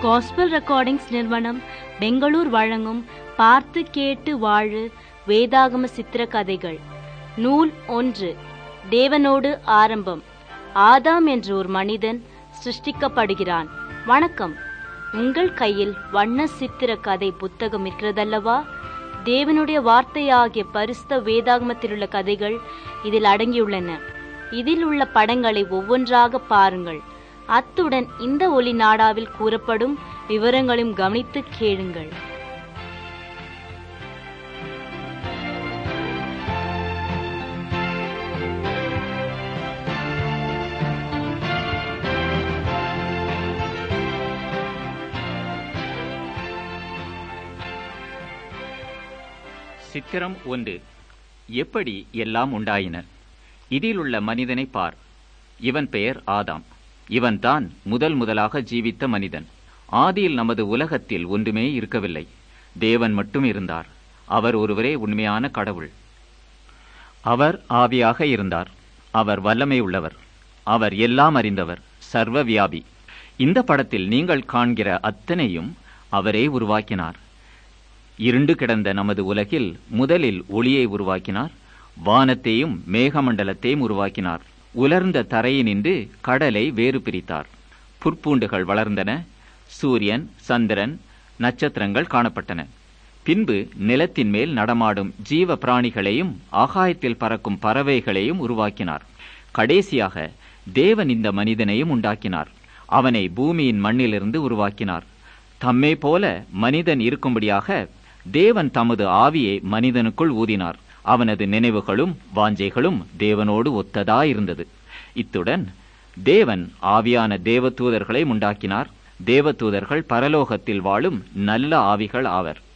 Gospel recordings நிறுவனம் பெங்களூர் வழங்கும் பார்த்து கேட்டு வாழு வேதாகம சித்திர கதைகள். நூல் 1. தேவனோடு ஆரம்பம். ஆதாம் என்ற ஒரு மனிதன் சிருஷ்டிக்கப்படுகிறான். வணக்கம். உங்கள் கையில் வண்ண சித்திர கதை புத்தகம் இருக்கிறதல்லவா? தேவனுடைய வார்த்தையாகிய பரிசுத்த வேதாகமத்திலுள்ள கதைகள் இதில் அடங்கியுள்ளன. இதில் உள்ள படங்களை ஒவ்வொன்றாக பாருங்கள். அத்துடன் இந்த ஒலி நாடாவில் கூறப்படும் விவரங்களையும் கவனித்து கேளுங்கள். சித்திரம் 1. எப்படி எல்லாம் உண்டாயின. இதில் உள்ள மனிதனை பார். இவன் பெயர் ஆதாம். இவன்தான் முதலாக ஜீவித்த மனிதன். ஆதியில் நமது உலகத்தில் ஒன்றுமே இருக்கவில்லை. தேவன் மட்டும் இருந்தார். அவர் ஒருவரே உண்மையான கடவுள். அவர் ஆவியாக இருந்தார். அவர் வல்லமை உள்ளவர். அவர் எல்லாம் அறிந்தவர், சர்வ வியாபி. இந்த படத்தில் நீங்கள் காண்கிற அத்தனையும் அவரே உருவாக்கினார். இருண்டு கிடந்த நமது உலகில் முதலில் ஒளியை உருவாக்கினார். வானத்தையும் மேகமண்டலத்தையும் உருவாக்கினார். உலர்ந்த தரையினின்று கடலை வேறு பிரித்தார். புற்பூண்டுகள் வளர்ந்தன. சூரியன், சந்திரன், நட்சத்திரங்கள் காணப்பட்டன. பின்பு நிலத்தின் மேல் நடமாடும் ஜீவ பிராணிகளையும் ஆகாயத்தில் பறக்கும் பறவைகளையும் உருவாக்கினார். கடைசியாக தேவன் இந்த மனிதனையும் உண்டாக்கினார். அவனை பூமியின் மண்ணிலிருந்து உருவாக்கினார். தம்மை போல மனிதன் இருக்கும்படியாக தேவன் தமது ஆவியை மனிதனுக்குள் ஊதினார். அவனது நினைவுகளும் வாஞ்சைகளும் தேவனோடு ஒத்ததாயிருந்தது. இத்துடன் தேவன் ஆவியான தேவதூதர்களை உண்டாக்கினார். தேவதூதர்கள் பரலோகத்தில் வாழும் நல்ல ஆவிகள் ஆவர்.